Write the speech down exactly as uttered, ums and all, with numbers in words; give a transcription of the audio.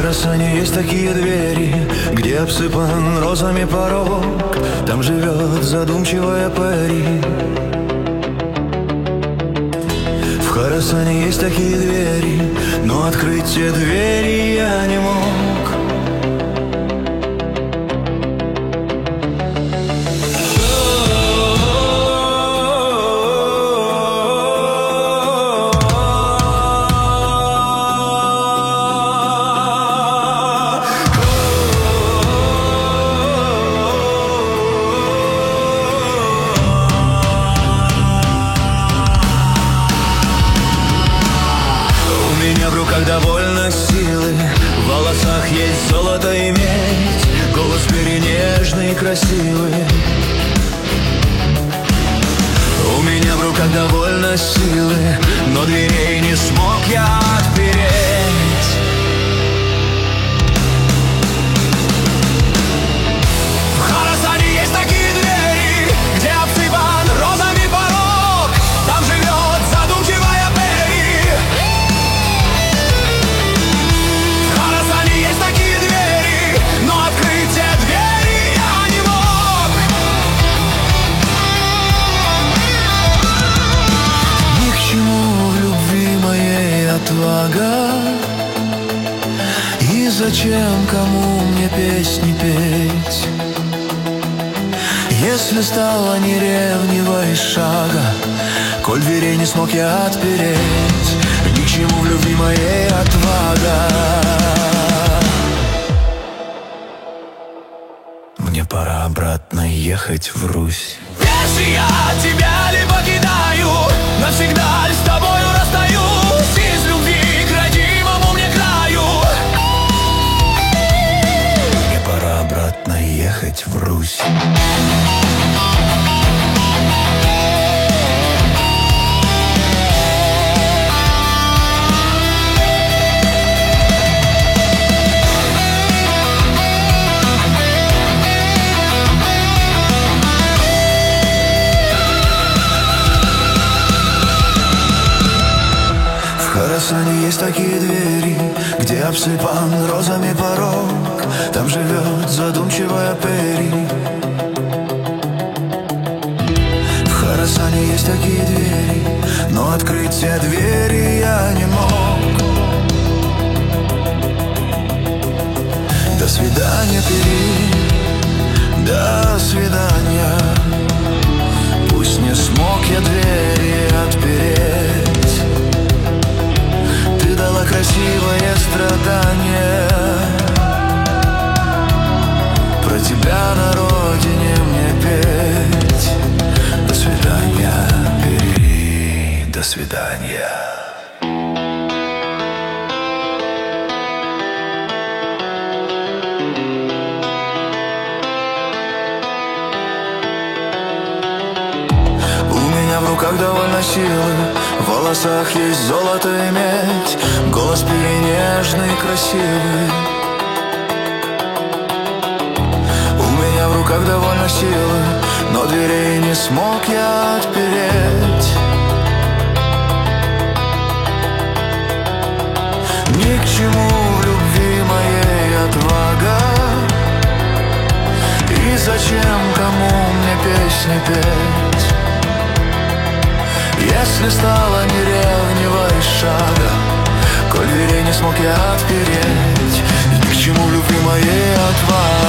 Хорасане есть такие двери, где обсыпан розами порог. Там живет задумчивая Пэри. В Хорасане есть такие двери, но открыть те двери я не мог. Довольно силы, в волосах есть золото и медь, голос перенежный и красивый. У меня в руках довольно силы, но дверей не смог я отпереть. В Хорасане есть такие двери, где обсыпан розами порог. Там живет задумчивая Пэри. Есть такие двери, но открыть те двери я не мог. Ни к чему в любви моей отвага. И зачем кому мне песни петь, если стало неревнивой шага, коль дверей не смог я отпереть. Ни к чему в любви моей отвага. Мне пора обратно ехать в Русь. Если я тебя ли покидаю, навсегда ли с тобою расстаюсь, из любви к родимому мне краю. Мне пора обратно ехать в Русь. В Хорасане есть такие двери, где обсыпан розами порог. Там живет задумчивая Пэри. В Хорасане есть такие двери, но открыть те двери я не мог. До свидания, Пэри, до свидания. Пусть не смог я двери отпереть. Дала красивое страдание. Про тебя на родине мне петь. До свидания, Пэри, до свидания. В руках довольно силы, в волосах есть золото и медь, голос перенежный и красивый. У меня в руках довольно силы, но дверей не смог я отпереть. Ни к чему в любви моей отвага. И зачем кому мне песни петь, если стало неревнивой шага, коль дверей не смог я отпереть. Ни к чему в любви моей отвага.